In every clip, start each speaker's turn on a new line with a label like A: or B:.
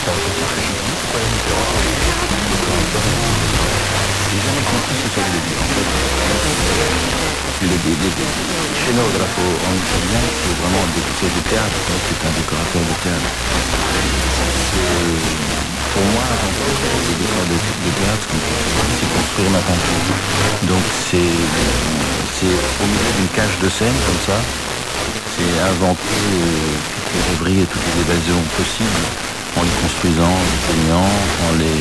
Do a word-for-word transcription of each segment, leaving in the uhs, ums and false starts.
A: c'est un peu ça que je dis. C'est quoi la différence entre les
B: J'ai jamais compris ce que ça voulait dire. En fait, les, les, les, les scenographe en italien, c'est vraiment un décorateur de théâtre. C'est un décorateur de théâtre. C'est, pour moi, avant tout, le décor de, de théâtre, c'est construire ma peinture. Donc c'est, c'est au milieu d'une cage de scène comme ça, c'est inventer euh, toutes les rêveries et toutes les évasions possibles en les construisant, en les peignant, en les,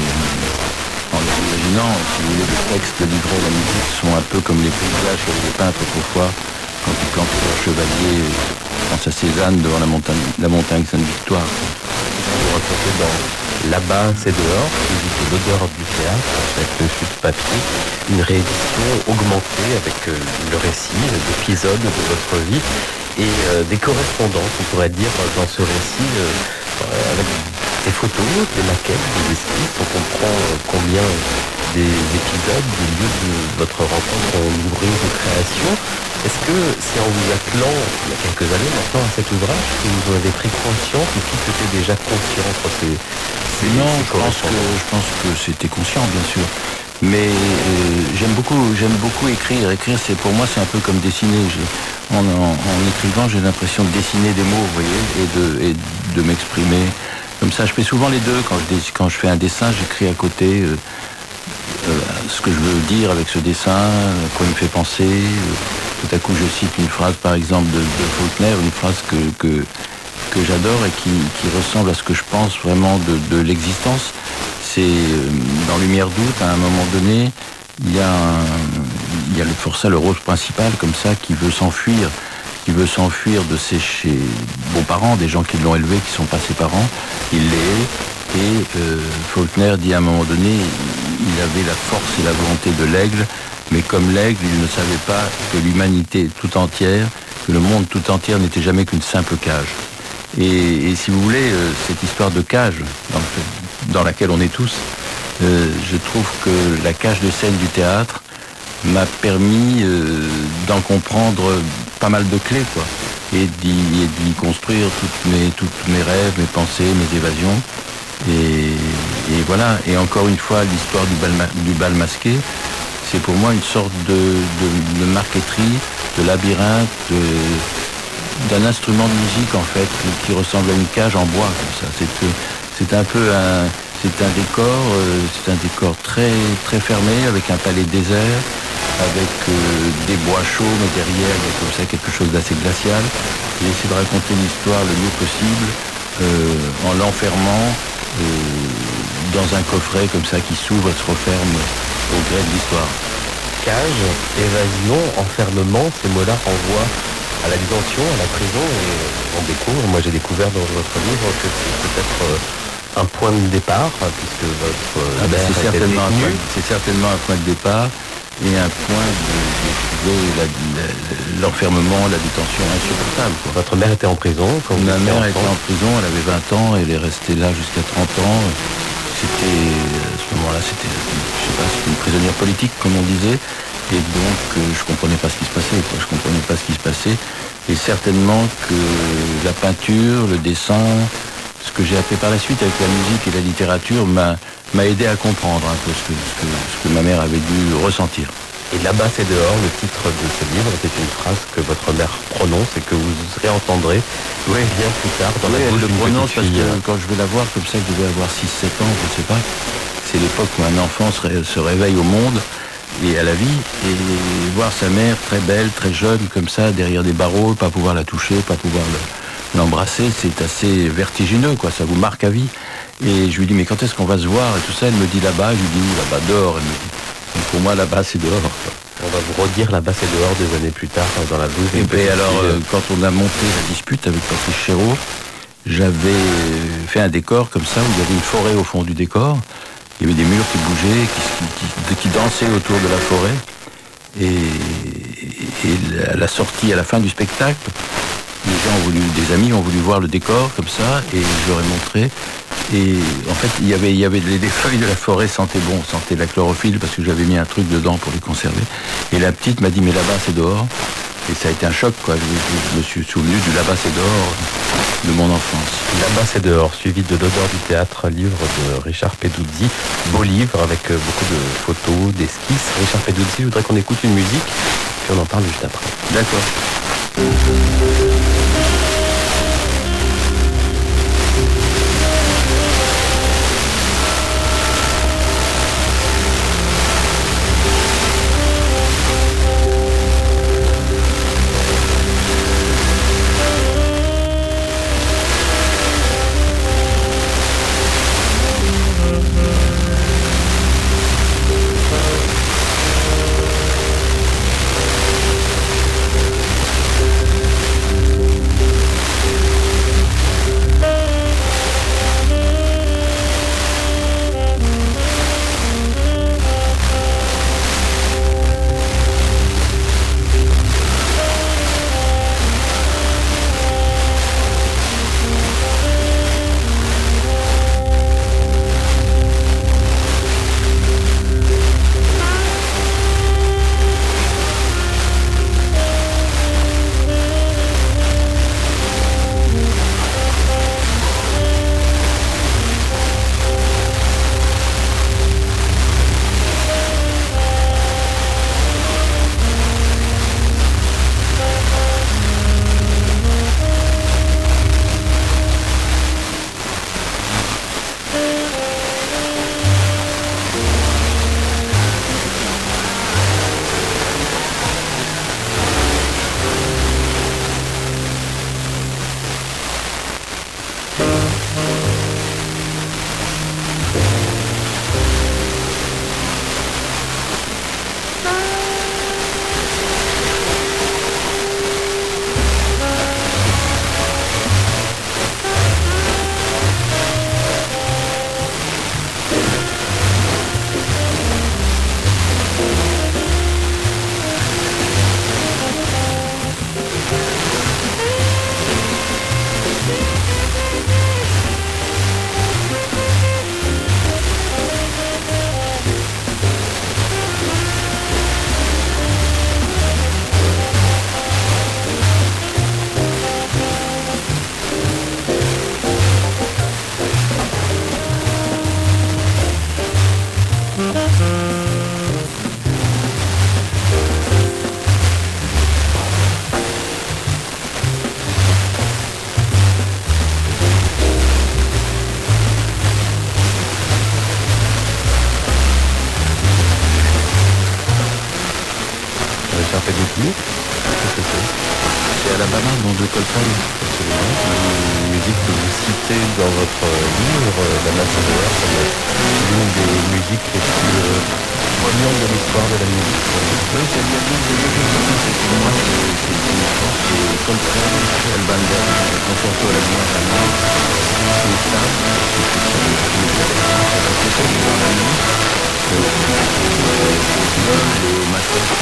B: en les imaginant. Si vous voulez, les textes, le livret, la musique sont un peu comme les paysages qu'avaient les peintres autrefois quand ils plantaient leur chevalier, je pense à Cézanne devant la montagne, la montagne Sainte-Victoire.
A: Vous racontez dans Là-bas, c'est dehors, visite l'odeur du théâtre, avec le flux de papier, une réédition augmentée avec euh, le récit d'épisodes de votre vie et euh, des correspondances, on pourrait dire, dans ce récit, euh, avec des photos, des maquettes, des esquisses. On comprend euh, combien des épisodes, des lieux de votre rencontre ont nourri vos créations. Est-ce que c'est en vous attelant, il y a quelques années maintenant, à cet ouvrage, que vous en avez pris conscience ou tout était déjà conscient entre ces... ces
B: non,
A: ces
B: je pense, que, je pense que c'était conscient, bien sûr. Mais euh, j'aime beaucoup, j'aime beaucoup écrire. Écrire, c'est pour moi, c'est un peu comme dessiner. Je, en, en, en écrivant, j'ai l'impression de dessiner des mots, vous voyez, et de, et de m'exprimer. Comme ça, je fais souvent les deux. Quand je, quand je fais un dessin, j'écris à côté euh, euh, ce que je veux dire avec ce dessin, quoi il me fait penser. Euh, tout à coup, je cite une phrase, par exemple, de, de Faulkner, une phrase que, que, que j'adore et qui, qui ressemble à ce que je pense vraiment de, de l'existence. C'est dans Lumière d'août, à un moment donné, il y a, un, il y a le forçat, le rôle principal, comme ça, qui veut s'enfuir, qui veut s'enfuir de ses chez beaux-parents, des gens qui l'ont élevé, qui ne sont pas ses parents. Il les hait, et euh, Faulkner dit à un moment donné, il avait la force et la volonté de l'aigle, mais comme l'aigle, il ne savait pas que l'humanité tout entière, que le monde tout entier n'était jamais qu'une simple cage. Et, et si vous voulez, euh, cette histoire de cage, dans, le, dans laquelle on est tous, euh, je trouve que la cage de scène du théâtre m'a permis euh, d'en comprendre pas mal de clés, quoi, et d'y, et d'y construire toutes mes, toutes mes rêves, mes pensées, mes évasions. Et, et voilà, et encore une fois, l'histoire du bal, du bal masqué, c'est pour moi une sorte de, de, de marqueterie, de labyrinthe, de, d'un instrument de musique en fait, qui, qui ressemble à une cage en bois comme ça. C'est, c'est un peu un, c'est un décor, euh, c'est un décor très très fermé avec un palais désert, avec euh, des bois chauds, mais derrière il y a comme ça quelque chose d'assez glacial. J'ai essayé de raconter l'histoire le mieux possible euh, en l'enfermant euh, dans un coffret comme ça qui s'ouvre et se referme au gré de l'histoire.
A: Cage, évasion, enfermement, ces mots-là renvoient à la détention, à la prison, et on découvre, moi j'ai découvert dans votre livre que c'est peut-être un point de départ, puisque votre
B: ah ben
A: mère
B: c'est,
A: était
B: certainement
A: détenue.
B: Un, c'est certainement un point de départ et un point de, de, de la, la, l'enfermement, la détention insupportable, quoi.
A: Votre mère était en prison quand vous
B: Ma
A: étiez
B: mère
A: enfant.
B: était en prison, elle avait vingt ans, elle est restée là jusqu'à trente ans. C'était, à ce moment-là, c'était, je sais pas, c'était une prisonnière politique, comme on disait. Et donc, euh, je comprenais pas ce qui se passait, quoi. Je comprenais pas ce qui se passait. Et certainement que la peinture, le dessin, ce que j'ai appris par la suite avec la musique et la littérature m'a, m'a aidé à comprendre un peu ce que, ce que, ce que ma mère avait dû ressentir.
A: Et Là-bas, c'est dehors, le titre de ce livre, c'est une phrase que votre mère prononce et que vous réentendrez oui. bien plus tard dans
B: oui,
A: la bouche
B: elle le
A: d'une
B: prononce parce
A: fille.
B: que quand je vais la voir comme ça, je devais avoir six sept ans, je ne sais pas. C'est l'époque où un enfant se, ré, se réveille au monde et à la vie, et voir sa mère très belle, très jeune, comme ça, derrière des barreaux, pas pouvoir la toucher, pas pouvoir le, l'embrasser, c'est assez vertigineux, quoi, ça vous marque à vie. Et je lui dis, mais quand est-ce qu'on va se voir et tout ça, elle me dit là-bas, je lui dis, là-bas, dehors, elle me dit. Donc pour moi, là-bas, c'est dehors, quoi.
A: On va vous redire Là-bas, c'est dehors des années plus tard, dans la bouche.
B: Et puis alors, euh, quand on a monté la dispute avec Patrice Chéreau, j'avais fait un décor comme ça, où il y avait une forêt au fond du décor. Il y avait des murs qui bougeaient, qui, qui, qui dansaient autour de la forêt. Et, et à la sortie, à la fin du spectacle, les gens ont voulu, des amis ont voulu voir le décor comme ça, et je leur ai montré. Et en fait, il y avait, il y avait les, les feuilles de la forêt sentaient bon, sentaient la chlorophylle parce que j'avais mis un truc dedans pour les conserver. Et la petite m'a dit, mais là-bas, c'est dehors. et ça a été un choc, quoi. Je, je- je me suis souvenu du Là-bas c'est dehors de mon enfance.
A: Là-bas c'est dehors, suivi de L'odeur du théâtre, livre de Richard Peduzzi. Beau livre avec euh, beaucoup de photos, d'esquisses. Richard Peduzzi, je voudrais qu'on écoute une musique, puis on en parle juste après.
B: D'accord.
A: Richard Peduzzi, qu'est-ce que c'est?
B: C'est Alabama, nom de Coltrane.
A: Une musique que vous citez dans votre livre, La masse de dehors, comme l'une des musiques les plus euh, poignantes de l'histoire de la musique.
B: Oui, c'est bien, bien, bien, bien, bien, bien. C'est pour moi, c'est c'est une enfance. C'est Coltrane, Michel Banda, Concerto à la lumière à la c'est ça. C'est ça, c'est dans la nuit. Le viol, le matin.